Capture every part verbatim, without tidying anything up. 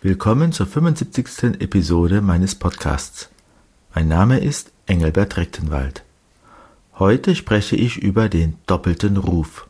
Willkommen zur fünfundsiebzigsten Episode meines Podcasts. Mein Name ist Engelbert Rechtenwald. Heute spreche ich über den doppelten Ruf.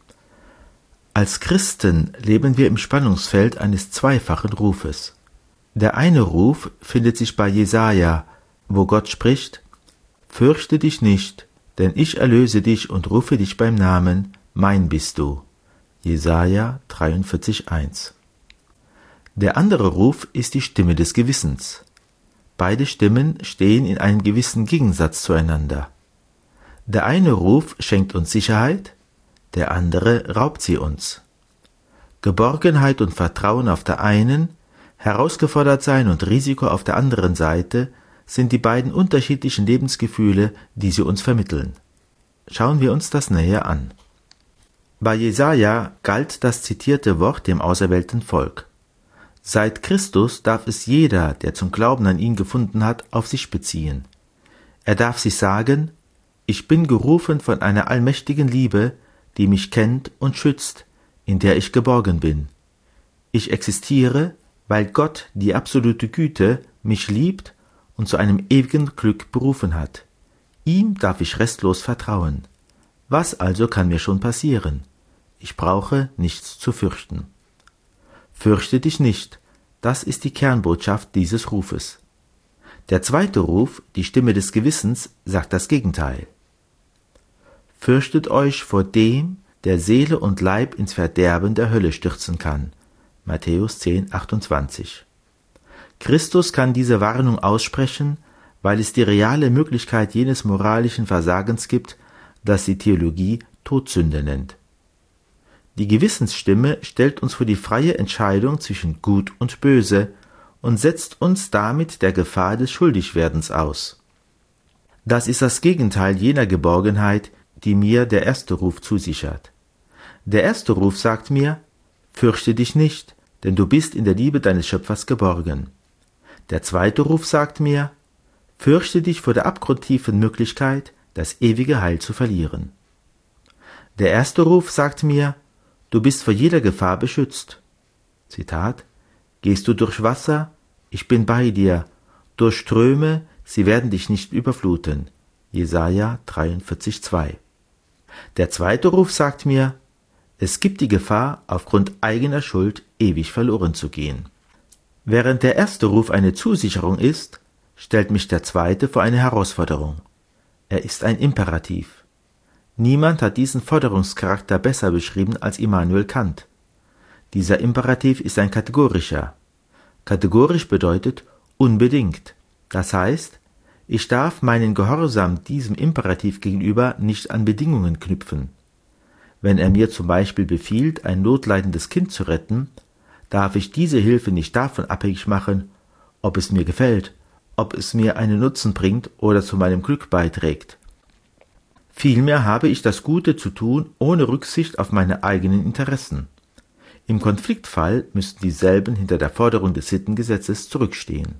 Als Christen leben wir im Spannungsfeld eines zweifachen Rufes. Der eine Ruf findet sich bei Jesaja, wo Gott spricht: Fürchte dich nicht, denn ich erlöse dich und rufe dich beim Namen, mein bist du. Jesaja dreiundvierzig eins. Der andere Ruf ist die Stimme des Gewissens. Beide Stimmen stehen in einem gewissen Gegensatz zueinander. Der eine Ruf schenkt uns Sicherheit, der andere raubt sie uns. Geborgenheit und Vertrauen auf der einen, herausgefordert sein und Risiko auf der anderen Seite sind die beiden unterschiedlichen Lebensgefühle, die sie uns vermitteln. Schauen wir uns das näher an. Bei Jesaja galt das zitierte Wort dem auserwählten Volk. Seit Christus darf es jeder, der zum Glauben an ihn gefunden hat, auf sich beziehen. Er darf sich sagen: Ich bin gerufen von einer allmächtigen Liebe, die mich kennt und schützt, in der ich geborgen bin. Ich existiere, weil Gott, die absolute Güte, mich liebt und zu einem ewigen Glück berufen hat. Ihm darf ich restlos vertrauen. Was also kann mir schon passieren? Ich brauche nichts zu fürchten. Fürchte dich nicht, das ist die Kernbotschaft dieses Rufes. Der zweite Ruf, die Stimme des Gewissens, sagt das Gegenteil. Fürchtet euch vor dem, der Seele und Leib ins Verderben der Hölle stürzen kann. Matthäus zehn achtundzwanzig. Christus kann diese Warnung aussprechen, weil es die reale Möglichkeit jenes moralischen Versagens gibt, das die Theologie Todsünde nennt. Die Gewissensstimme stellt uns vor die freie Entscheidung zwischen Gut und Böse und setzt uns damit der Gefahr des Schuldigwerdens aus. Das ist das Gegenteil jener Geborgenheit, die mir der erste Ruf zusichert. Der erste Ruf sagt mir: Fürchte dich nicht, denn du bist in der Liebe deines Schöpfers geborgen. Der zweite Ruf sagt mir: Fürchte dich vor der abgrundtiefen Möglichkeit, das ewige Heil zu verlieren. Der erste Ruf sagt mir: Du bist vor jeder Gefahr beschützt. Zitat: Gehst du durch Wasser? Ich bin bei dir. Durch Ströme, sie werden dich nicht überfluten. Jesaja dreiundvierzig zwei. Der zweite Ruf sagt mir: Es gibt die Gefahr, aufgrund eigener Schuld ewig verloren zu gehen. Während der erste Ruf eine Zusicherung ist, stellt mich der zweite vor eine Herausforderung. Er ist ein Imperativ. Niemand hat diesen Forderungscharakter besser beschrieben als Immanuel Kant. Dieser Imperativ ist ein kategorischer. Kategorisch bedeutet unbedingt. Das heißt, ich darf meinen Gehorsam diesem Imperativ gegenüber nicht an Bedingungen knüpfen. Wenn er mir zum Beispiel befiehlt, ein notleidendes Kind zu retten, darf ich diese Hilfe nicht davon abhängig machen, ob es mir gefällt, ob es mir einen Nutzen bringt oder zu meinem Glück beiträgt. Vielmehr habe ich das Gute zu tun, ohne Rücksicht auf meine eigenen Interessen. Im Konfliktfall müssen dieselben hinter der Forderung des Sittengesetzes zurückstehen.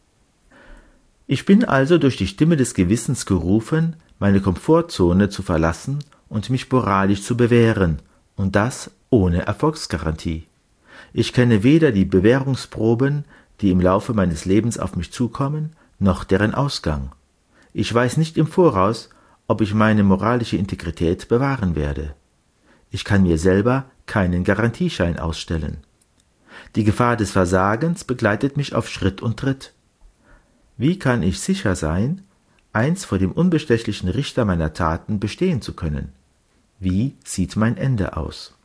Ich bin also durch die Stimme des Gewissens gerufen, meine Komfortzone zu verlassen und mich moralisch zu bewähren, und das ohne Erfolgsgarantie. Ich kenne weder die Bewährungsproben, die im Laufe meines Lebens auf mich zukommen, noch deren Ausgang. Ich weiß nicht im Voraus, ob ich meine moralische Integrität bewahren werde. Ich kann mir selber keinen Garantieschein ausstellen. Die Gefahr des Versagens begleitet mich auf Schritt und Tritt. Wie kann ich sicher sein, einst vor dem unbestechlichen Richter meiner Taten bestehen zu können? Wie sieht mein Ende aus?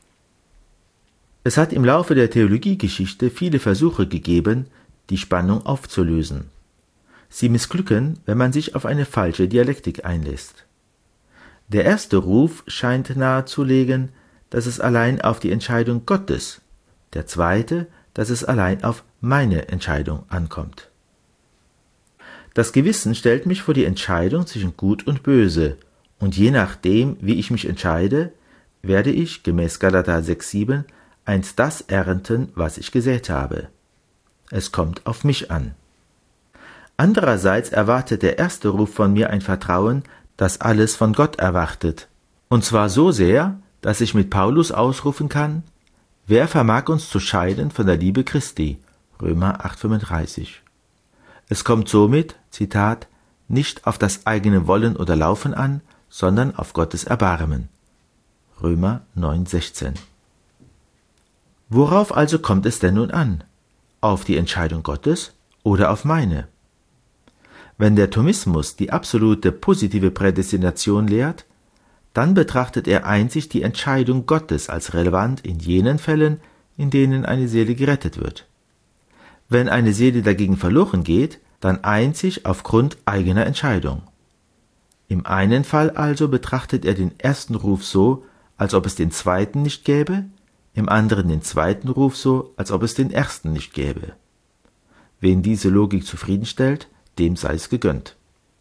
Es hat im Laufe der Theologiegeschichte viele Versuche gegeben, die Spannung aufzulösen. Sie missglücken, wenn man sich auf eine falsche Dialektik einlässt. Der erste Ruf scheint nahezulegen, dass es allein auf die Entscheidung Gottes, der zweite, dass es allein auf meine Entscheidung ankommt. Das Gewissen stellt mich vor die Entscheidung zwischen Gut und Böse, und je nachdem, wie ich mich entscheide, werde ich, gemäß Galater sechs sieben, einst das ernten, was ich gesät habe. Es kommt auf mich an. Andererseits erwartet der erste Ruf von mir ein Vertrauen, das alles von Gott erwartet. Und zwar so sehr, dass ich mit Paulus ausrufen kann: Wer vermag uns zu scheiden von der Liebe Christi? Römer acht fünfunddreißig. Es kommt somit, Zitat, nicht auf das eigene Wollen oder Laufen an, sondern auf Gottes Erbarmen. Römer neun sechzehn. Worauf also kommt es denn nun an? Auf die Entscheidung Gottes oder auf meine? Wenn der Thomismus die absolute positive Prädestination lehrt, dann betrachtet er einzig die Entscheidung Gottes als relevant in jenen Fällen, in denen eine Seele gerettet wird. Wenn eine Seele dagegen verloren geht, dann einzig aufgrund eigener Entscheidung. Im einen Fall also betrachtet er den ersten Ruf so, als ob es den zweiten nicht gäbe, im anderen den zweiten Ruf so, als ob es den ersten nicht gäbe. Wen diese Logik zufriedenstellt, dem sei es gegönnt.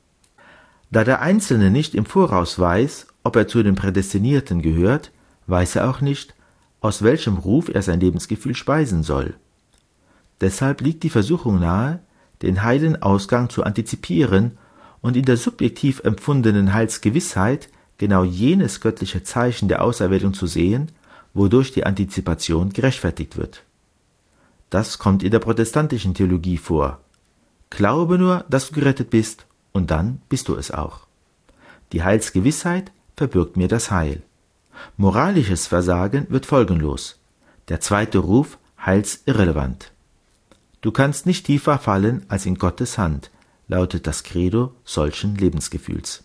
Da der Einzelne nicht im Voraus weiß, ob er zu den Prädestinierten gehört, weiß er auch nicht, aus welchem Ruf er sein Lebensgefühl speisen soll. Deshalb liegt die Versuchung nahe, den heilen Ausgang zu antizipieren und in der subjektiv empfundenen Heilsgewissheit genau jenes göttliche Zeichen der Auserwählung zu sehen, wodurch die Antizipation gerechtfertigt wird. Das kommt in der protestantischen Theologie vor. Glaube nur, dass du gerettet bist, und dann bist du es auch. Die Heilsgewissheit verbirgt mir das Heil. Moralisches Versagen wird folgenlos. Der zweite Ruf heilsirrelevant. Du kannst nicht tiefer fallen als in Gottes Hand, lautet das Credo solchen Lebensgefühls.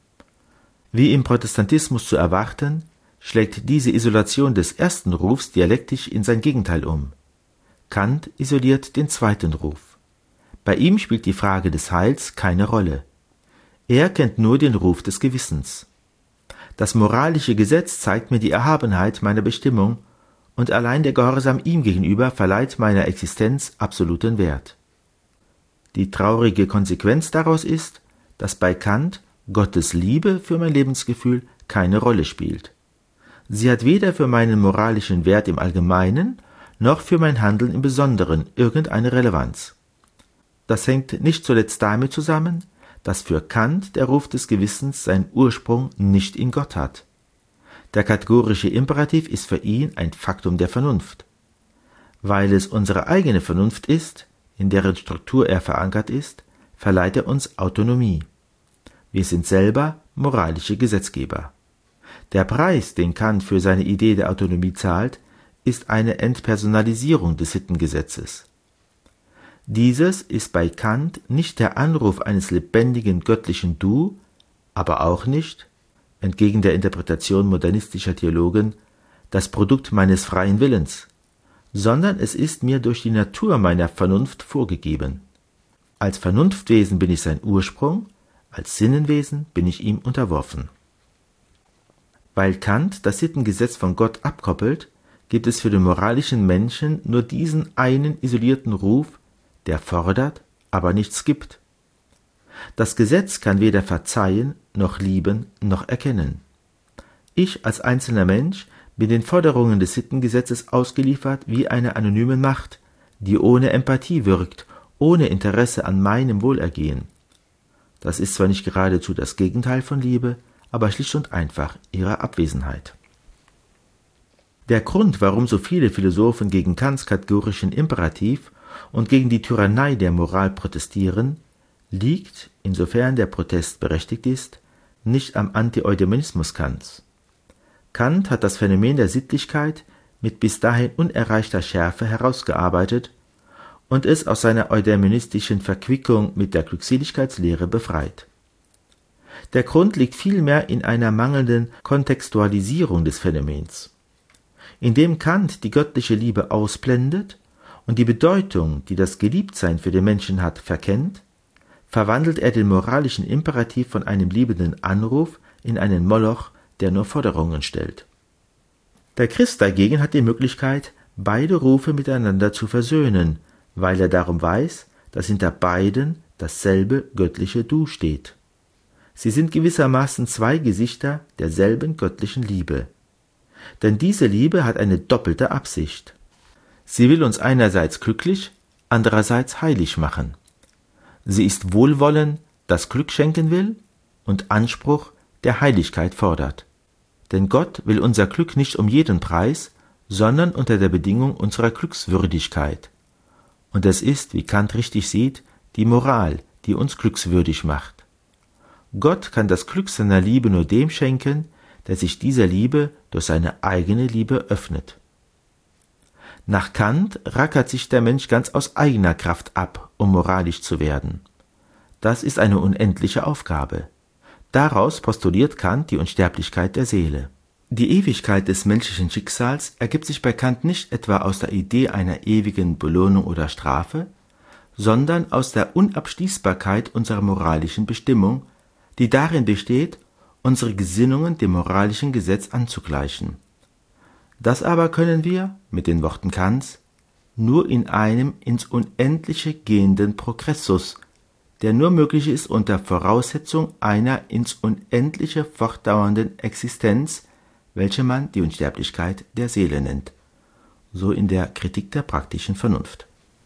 Wie im Protestantismus zu erwarten, schlägt diese Isolation des ersten Rufs dialektisch in sein Gegenteil um. Kant isoliert den zweiten Ruf. Bei ihm spielt die Frage des Heils keine Rolle. Er kennt nur den Ruf des Gewissens. Das moralische Gesetz zeigt mir die Erhabenheit meiner Bestimmung, und allein der Gehorsam ihm gegenüber verleiht meiner Existenz absoluten Wert. Die traurige Konsequenz daraus ist, dass bei Kant Gottes Liebe für mein Lebensgefühl keine Rolle spielt. Sie hat weder für meinen moralischen Wert im Allgemeinen noch für mein Handeln im Besonderen irgendeine Relevanz. Das hängt nicht zuletzt damit zusammen, dass für Kant der Ruf des Gewissens seinen Ursprung nicht in Gott hat. Der kategorische Imperativ ist für ihn ein Faktum der Vernunft. Weil es unsere eigene Vernunft ist, in deren Struktur er verankert ist, verleiht er uns Autonomie. Wir sind selber moralische Gesetzgeber. Der Preis, den Kant für seine Idee der Autonomie zahlt, ist eine Entpersonalisierung des Sittengesetzes. Dieses ist bei Kant nicht der Anruf eines lebendigen göttlichen Du, aber auch nicht, entgegen der Interpretation modernistischer Theologen, das Produkt meines freien Willens, sondern es ist mir durch die Natur meiner Vernunft vorgegeben. Als Vernunftwesen bin ich sein Ursprung, als Sinnenwesen bin ich ihm unterworfen. Weil Kant das Sittengesetz von Gott abkoppelt, gibt es für den moralischen Menschen nur diesen einen isolierten Ruf, der fordert, aber nichts gibt. Das Gesetz kann weder verzeihen, noch lieben, noch erkennen. Ich als einzelner Mensch bin den Forderungen des Sittengesetzes ausgeliefert wie einer anonymen Macht, die ohne Empathie wirkt, ohne Interesse an meinem Wohlergehen. Das ist zwar nicht geradezu das Gegenteil von Liebe, aber schlicht und einfach ihre Abwesenheit. Der Grund, warum so viele Philosophen gegen Kants kategorischen Imperativ und gegen die Tyrannei der Moral protestieren, liegt, insofern der Protest berechtigt ist, nicht am Anti-Eudaimonismus Kants. Kant hat das Phänomen der Sittlichkeit mit bis dahin unerreichter Schärfe herausgearbeitet und es aus seiner eudaimonistischen Verquickung mit der Glückseligkeitslehre befreit. Der Grund liegt vielmehr in einer mangelnden Kontextualisierung des Phänomens. Indem Kant die göttliche Liebe ausblendet und die Bedeutung, die das Geliebtsein für den Menschen hat, verkennt, verwandelt er den moralischen Imperativ von einem liebenden Anruf in einen Moloch, der nur Forderungen stellt. Der Christ dagegen hat die Möglichkeit, beide Rufe miteinander zu versöhnen, weil er darum weiß, dass hinter beiden dasselbe göttliche Du steht. Sie sind gewissermaßen zwei Gesichter derselben göttlichen Liebe. Denn diese Liebe hat eine doppelte Absicht. Sie will uns einerseits glücklich, andererseits heilig machen. Sie ist Wohlwollen, das Glück schenken will, und Anspruch, der Heiligkeit fordert. Denn Gott will unser Glück nicht um jeden Preis, sondern unter der Bedingung unserer Glückswürdigkeit. Und es ist, wie Kant richtig sieht, die Moral, die uns glückswürdig macht. Gott kann das Glück seiner Liebe nur dem schenken, der sich dieser Liebe durch seine eigene Liebe öffnet. Nach Kant rackert sich der Mensch ganz aus eigener Kraft ab, um moralisch zu werden. Das ist eine unendliche Aufgabe. Daraus postuliert Kant die Unsterblichkeit der Seele. Die Ewigkeit des menschlichen Schicksals ergibt sich bei Kant nicht etwa aus der Idee einer ewigen Belohnung oder Strafe, sondern aus der Unabschließbarkeit unserer moralischen Bestimmung, die darin besteht, unsere Gesinnungen dem moralischen Gesetz anzugleichen. Das aber können wir, mit den Worten Kants, nur in einem ins Unendliche gehenden Progressus, der nur möglich ist unter Voraussetzung einer ins Unendliche fortdauernden Existenz, welche man die Unsterblichkeit der Seele nennt, so in der Kritik der praktischen Vernunft.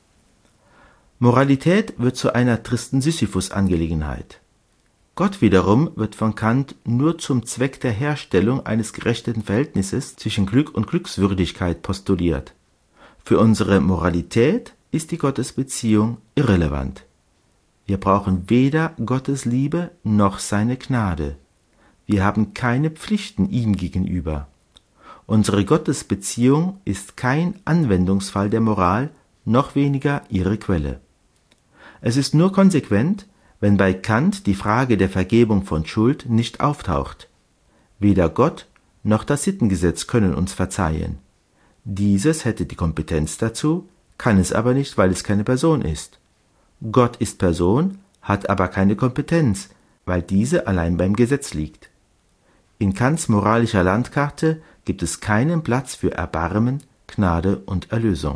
Moralität wird zu einer tristen Sisyphus-Angelegenheit. Gott wiederum wird von Kant nur zum Zweck der Herstellung eines gerechten Verhältnisses zwischen Glück und Glückswürdigkeit postuliert. Für unsere Moralität ist die Gottesbeziehung irrelevant. Wir brauchen weder Gottes Liebe noch seine Gnade. Wir haben keine Pflichten ihm gegenüber. Unsere Gottesbeziehung ist kein Anwendungsfall der Moral, noch weniger ihre Quelle. Es ist nur konsequent, wenn bei Kant die Frage der Vergebung von Schuld nicht auftaucht. Weder Gott noch das Sittengesetz können uns verzeihen. Dieses hätte die Kompetenz dazu, kann es aber nicht, weil es keine Person ist. Gott ist Person, hat aber keine Kompetenz, weil diese allein beim Gesetz liegt. In Kants moralischer Landkarte gibt es keinen Platz für Erbarmen, Gnade und Erlösung.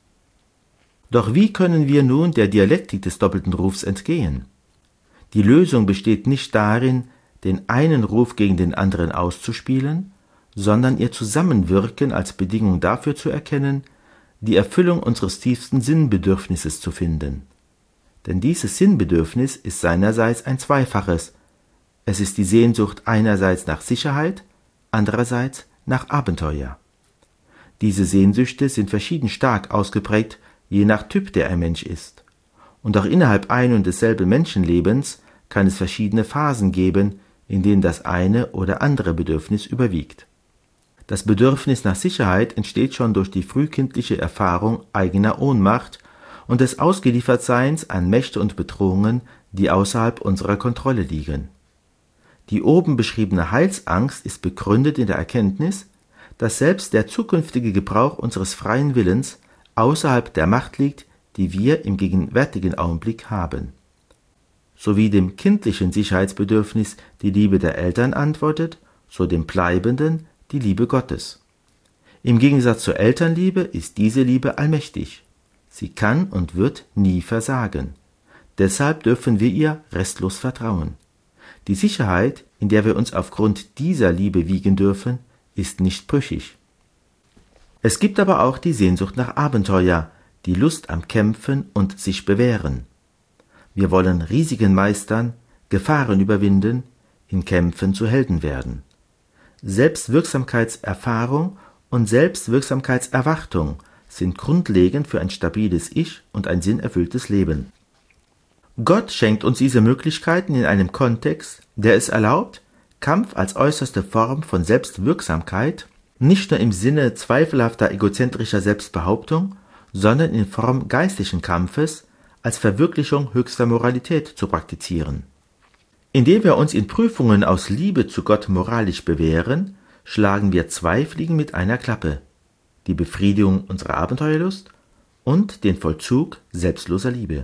Doch wie können wir nun der Dialektik des doppelten Rufs entgehen? Die Lösung besteht nicht darin, den einen Ruf gegen den anderen auszuspielen, sondern ihr Zusammenwirken als Bedingung dafür zu erkennen, die Erfüllung unseres tiefsten Sinnbedürfnisses zu finden. Denn dieses Sinnbedürfnis ist seinerseits ein zweifaches. Es ist die Sehnsucht einerseits nach Sicherheit, andererseits nach Abenteuer. Diese Sehnsüchte sind verschieden stark ausgeprägt, je nach Typ, der ein Mensch ist. Und auch innerhalb ein und desselben Menschenlebens kann es verschiedene Phasen geben, in denen das eine oder andere Bedürfnis überwiegt. Das Bedürfnis nach Sicherheit entsteht schon durch die frühkindliche Erfahrung eigener Ohnmacht und des Ausgeliefertseins an Mächte und Bedrohungen, die außerhalb unserer Kontrolle liegen. Die oben beschriebene Heilsangst ist begründet in der Erkenntnis, dass selbst der zukünftige Gebrauch unseres freien Willens außerhalb der Macht liegt, die wir im gegenwärtigen Augenblick haben. So wie dem kindlichen Sicherheitsbedürfnis die Liebe der Eltern antwortet, so dem bleibenden die Liebe Gottes. Im Gegensatz zur Elternliebe ist diese Liebe allmächtig. Sie kann und wird nie versagen. Deshalb dürfen wir ihr restlos vertrauen. Die Sicherheit, in der wir uns aufgrund dieser Liebe wiegen dürfen, ist nicht brüchig. Es gibt aber auch die Sehnsucht nach Abenteuer, die Lust am Kämpfen und sich bewähren. Wir wollen Risiken meistern, Gefahren überwinden, in Kämpfen zu Helden werden. Selbstwirksamkeitserfahrung und Selbstwirksamkeitserwartung sind grundlegend für ein stabiles Ich und ein sinnerfülltes Leben. Gott schenkt uns diese Möglichkeiten in einem Kontext, der es erlaubt, Kampf als äußerste Form von Selbstwirksamkeit nicht nur im Sinne zweifelhafter egozentrischer Selbstbehauptung, sondern in Form geistlichen Kampfes als Verwirklichung höchster Moralität zu praktizieren. Indem wir uns in Prüfungen aus Liebe zu Gott moralisch bewähren, schlagen wir zwei Fliegen mit einer Klappe: die Befriedigung unserer Abenteuerlust und den Vollzug selbstloser Liebe.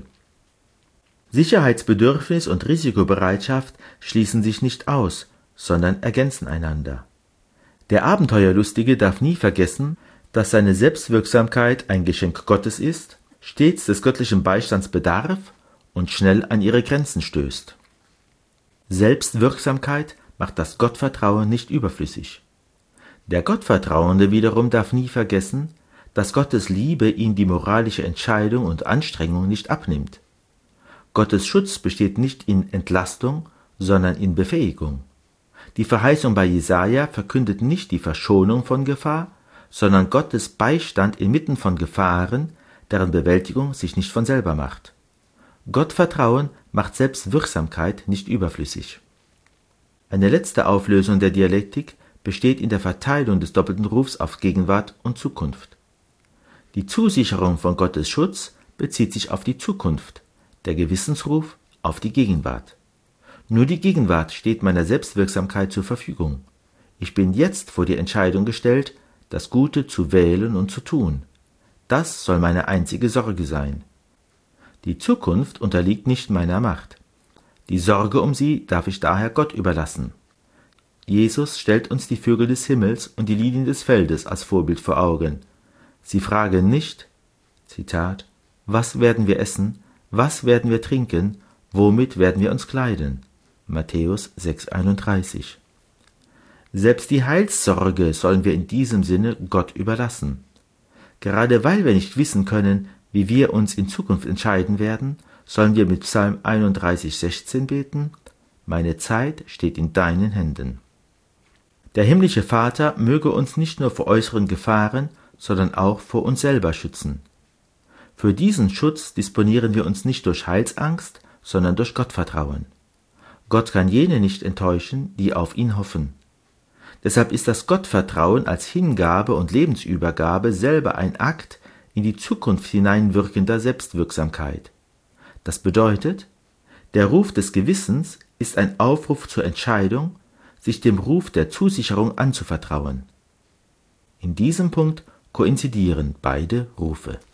Sicherheitsbedürfnis und Risikobereitschaft schließen sich nicht aus, sondern ergänzen einander. Der Abenteuerlustige darf nie vergessen, dass seine Selbstwirksamkeit ein Geschenk Gottes ist, stets des göttlichen Beistands bedarf und schnell an ihre Grenzen stößt. Selbstwirksamkeit macht das Gottvertrauen nicht überflüssig. Der Gottvertrauende wiederum darf nie vergessen, dass Gottes Liebe ihm die moralische Entscheidung und Anstrengung nicht abnimmt. Gottes Schutz besteht nicht in Entlastung, sondern in Befähigung. Die Verheißung bei Jesaja verkündet nicht die Verschonung von Gefahr, sondern Gottes Beistand inmitten von Gefahren, deren Bewältigung sich nicht von selber macht. Gottvertrauen macht selbst Wirksamkeit nicht überflüssig. Eine letzte Auflösung der Dialektik besteht in der Verteilung des doppelten Rufs auf Gegenwart und Zukunft. Die Zusicherung von Gottes Schutz bezieht sich auf die Zukunft, der Gewissensruf auf die Gegenwart. Nur die Gegenwart steht meiner Selbstwirksamkeit zur Verfügung. Ich bin jetzt vor die Entscheidung gestellt, das Gute zu wählen und zu tun. Das soll meine einzige Sorge sein. Die Zukunft unterliegt nicht meiner Macht. Die Sorge um sie darf ich daher Gott überlassen. Jesus stellt uns die Vögel des Himmels und die Lilien des Feldes als Vorbild vor Augen. Sie fragen nicht, Zitat, was werden wir essen, was werden wir trinken, womit werden wir uns kleiden? Matthäus sechs einunddreißig. Selbst die Heilssorge sollen wir in diesem Sinne Gott überlassen. Gerade weil wir nicht wissen können, wie wir uns in Zukunft entscheiden werden, sollen wir mit Psalm einunddreißig sechzehn beten, meine Zeit steht in deinen Händen. Der himmlische Vater möge uns nicht nur vor äußeren Gefahren, sondern auch vor uns selber schützen. Für diesen Schutz disponieren wir uns nicht durch Heilsangst, sondern durch Gottvertrauen. Gott kann jene nicht enttäuschen, die auf ihn hoffen. Deshalb ist das Gottvertrauen als Hingabe und Lebensübergabe selber ein Akt in die Zukunft hineinwirkender Selbstwirksamkeit. Das bedeutet, der Ruf des Gewissens ist ein Aufruf zur Entscheidung, sich dem Ruf der Zusicherung anzuvertrauen. In diesem Punkt koinzidieren beide Rufe.